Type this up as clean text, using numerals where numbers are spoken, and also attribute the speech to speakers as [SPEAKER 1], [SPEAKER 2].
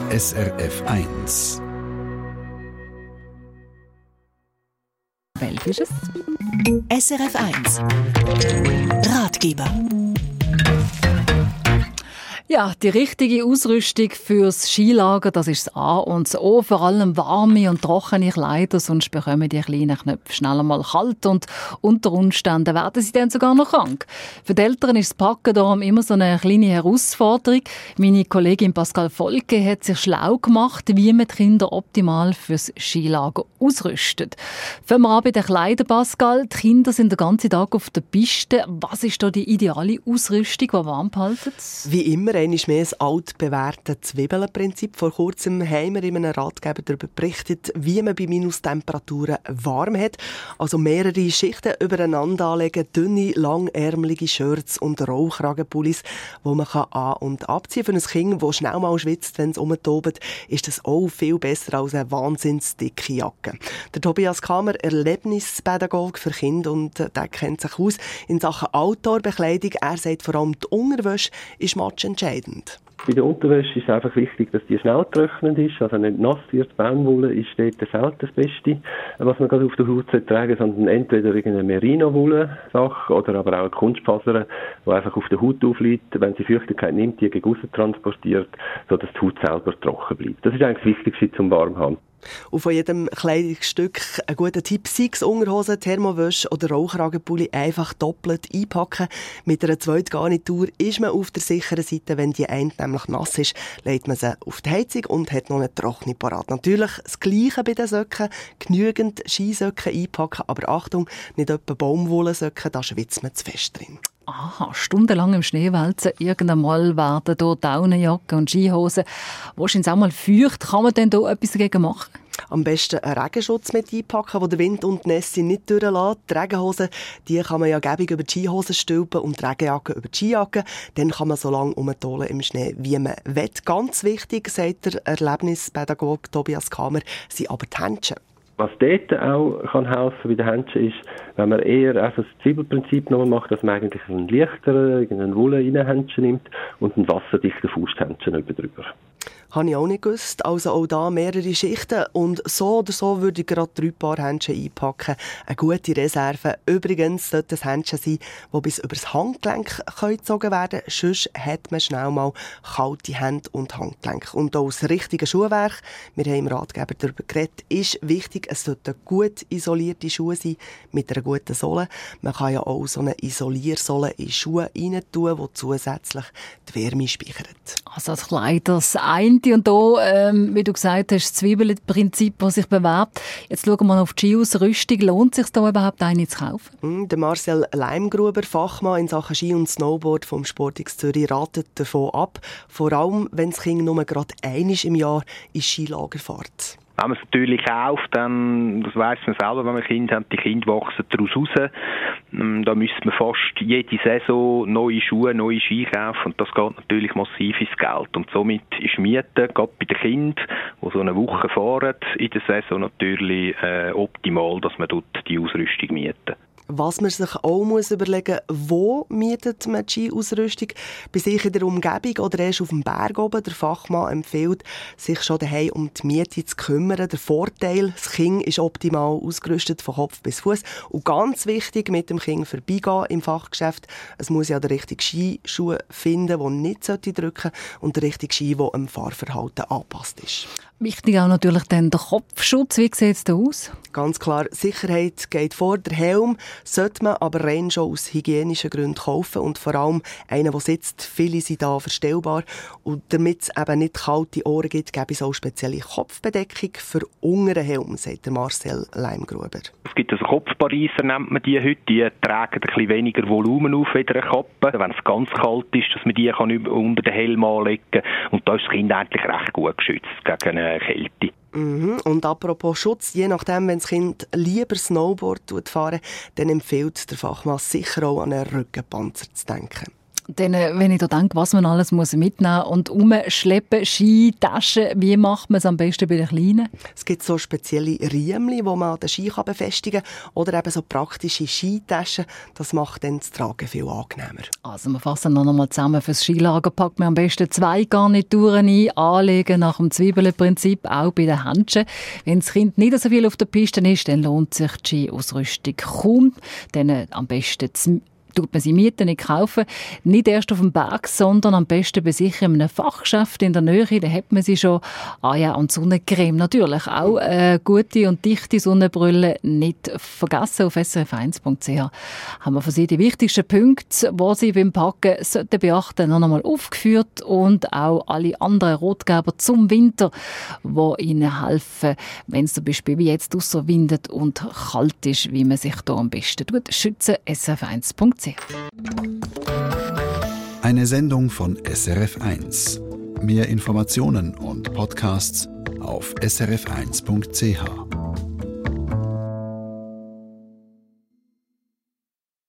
[SPEAKER 1] SRF 1.
[SPEAKER 2] Belgisches SRF 1 Ratgeber. Ja, die richtige Ausrüstung fürs Skilager, das ist das A und das O. Vor allem warme und trockene Kleider, sonst bekommen die kleinen Knöpfe schnell mal kalt und unter Umständen werden sie dann sogar noch krank. Für die Eltern ist das Packen darum immer so eine kleine Herausforderung. Meine Kollegin Pascal Volke hat sich schlau gemacht, wie man die Kinder optimal fürs Skilager ausrüstet. Fangen wir an bei den Kleidern, Pascal. Die Kinder sind den ganzen Tag auf der Piste. Was ist da die ideale Ausrüstung, die warm hält?
[SPEAKER 3] Wie immer einmal mehr das altbewährte Zwiebelprinzip. Vor kurzem haben wir in einem Ratgeber darüber berichtet, wie man bei Minustemperaturen warm hat. Also mehrere Schichten übereinander anlegen, dünne, langärmelige Shirts und Rollkragenpullis, die man an- und abziehen kann. Für ein Kind, das schnell mal schwitzt, wenn es umtobt, ist das auch viel besser als eine wahnsinnig dicke Jacke. Der Tobias Kamer, Erlebnispädagoge für Kinder, und der kennt sich aus in Sachen Outdoor-Bekleidung. Er sagt, vor allem die Unterwäsche ist matchentscheidend.
[SPEAKER 4] Bei der Unterwäsche ist es einfach wichtig, dass die schnell trocknend ist, also nicht nass wird. Baumwolle ist dort selten das Beste, was man gerade auf der Haut tragen sollte, sondern entweder irgendeine Merino-Wolle-Sache oder aber auch eine Kunstfaser, die einfach auf der Haut aufliegt, wenn sie Feuchtigkeit nimmt, die gegen aussen transportiert, sodass die Haut selber trocken bleibt. Das ist eigentlich das Wichtigste zum Warmhaben.
[SPEAKER 3] Und von jedem Kleidungsstück ein guter Tipp, sei es Unterhose, Thermowäsche oder Rollkragenpulli, einfach doppelt einpacken. Mit einer zweiten Garnitur ist man auf der sicheren Seite. Wenn die eine nämlich nass ist, legt man sie auf die Heizung und hat noch eine trockene parat. Natürlich das Gleiche bei den Söcken. Genügend Skisöcken einpacken, aber Achtung, nicht etwa Baumwollensöcken, da schwitzt man zu fest drin.
[SPEAKER 2] Aha, stundenlang im Schnee wälzen. Irgendwann mal werden hier Daunenjacke und Skihosen wahrscheinlich auch mal feucht. Kann man denn da etwas dagegen machen?
[SPEAKER 3] Am besten einen Regenschutz mit einpacken, der den Wind und die Nässe nicht durchlässt. Die Regenhosen, die kann man ja gäbig über die Skihosen stülpen und die Regenjacke über die Skijacke. Dann kann man so lange rumtolen im Schnee, wie man will. Ganz wichtig, sagt der Erlebnispädagoge Tobias Kamer, sind aber die Händchen.
[SPEAKER 4] Was dort auch kann helfen bei den Händchen ist, wenn man eher einfach das Zwiebelprinzip noch macht, dass man eigentlich einen leichteren, irgendeinen Wolle-Innenhändchen nimmt und einen wasserdichten Fußhändchen drüber.
[SPEAKER 3] Habe ich auch nicht gewusst. Also auch da mehrere Schichten. Und so oder so würde ich gerade 3 Paar Händchen einpacken. Eine gute Reserve. Übrigens sollte das Händchen sein, das bis über das Handgelenk gezogen werden kann. Sonst hat man schnell mal kalte Hände und Handgelenk. Und auch das richtige Schuhwerk, wir haben im Ratgeber darüber geredet, ist wichtig. Es sollten gut isolierte Schuhe sein, mit einer guten Sohle. Man kann ja auch so eine Isoliersohle in Schuhe rein tun, die zusätzlich die Wärme speichert.
[SPEAKER 2] Also das Kleid, das eine und da, wie du gesagt hast, das Zwiebelprinzip, das sich bewerbt. Jetzt schauen wir mal auf die Skiausrüstung. Lohnt es sich da überhaupt eine zu kaufen?
[SPEAKER 3] Der Marcel Leimgruber, Fachmann in Sachen Ski und Snowboard vom Sportix Zürich, ratet davon ab. Vor allem, wenn das Kind nur gerade einmal im Jahr ins Skilager fährt.
[SPEAKER 5] Wenn man es natürlich kauft, dann, das weiss man selber, wenn man Kinder hat, die Kinder wachsen daraus raus. Da müsste man fast jede Saison neue Schuhe, neue Ski kaufen und das geht natürlich massiv ins Geld. Und somit ist Mieten, gerade bei den Kindern, die so eine Woche fahren, in der Saison natürlich optimal, dass man dort die Ausrüstung mietet.
[SPEAKER 3] Was man sich auch überlegen muss, wo mietet man die Skiausrüstung? Bei sich in der Umgebung oder erst auf dem Berg oben? Der Fachmann empfiehlt, sich schon daheim um die Miete zu kümmern. Der Vorteil, das Kind ist optimal ausgerüstet von Kopf bis Fuß. Und ganz wichtig, mit dem Kind vorbeigehen im Fachgeschäft. Es muss ja den richtigen Skischuh finden, der nicht drücken sollte, und den richtigen Ski, der dem Fahrverhalten angepasst ist.
[SPEAKER 2] Wichtig auch natürlich dann der Kopfschutz. Wie sieht es da aus?
[SPEAKER 3] Ganz klar, Sicherheit geht vor. Der Helm sollte man aber rein schon aus hygienischen Gründen kaufen und vor allem einen, der sitzt. Viele sind da verstellbar und damit es eben nicht kalte Ohren gibt, gäbe es auch spezielle Kopfbedeckung für unter den Helm, sagt der Marcel Leimgruber.
[SPEAKER 5] Es gibt also Kopfpariser, nennt man die heute. Die tragen ein bisschen weniger Volumen auf wie eine Kappe. Wenn es ganz kalt ist, dass man die unter den Helm anlegen kann. Und da ist das Kind eigentlich recht gut geschützt gegen eine Kälte.
[SPEAKER 3] Und apropos Schutz, je nachdem, wenn das Kind lieber Snowboard fahren, dann empfiehlt der Fachmann sicher auch an einen Rückenpanzer zu denken.
[SPEAKER 2] Denn wenn ich da denke, was man alles mitnehmen muss und umschleppen, Ski, Taschen, wie macht man es am besten bei den Kleinen?
[SPEAKER 3] Es gibt so spezielle Riemchen, die man an den Ski befestigen kann, oder eben so praktische Skitaschen. Das macht dann das Tragen viel angenehmer.
[SPEAKER 2] Also wir fassen noch einmal zusammen. Fürs Skilager packt man am besten 2 Garnituren ein, anlegen nach dem Zwiebelprinzip, auch bei den Händchen. Wenn das Kind nicht so viel auf der Piste ist, dann lohnt sich die Skiausrüstung kaum. Dann am besten tut man sie mieten, nicht kaufen. Nicht erst auf dem Berg, sondern am besten bei sich in einem Fachgeschäft in der Nähe. Da hat man sie schon. Ah ja, und Sonnencreme natürlich auch. Gute und dichte Sonnenbrille nicht vergessen. Auf srf1.ch haben wir für Sie die wichtigsten Punkte, die Sie beim Packen sollten beachten, noch einmal aufgeführt. Und auch alle anderen Rotgeber zum Winter, die Ihnen helfen, wenn es zum Beispiel wie jetzt draussen windet und kalt ist, wie man sich da am besten schützen. srf1.ch.
[SPEAKER 1] Eine Sendung von SRF1. Mehr Informationen und Podcasts auf srf1.ch.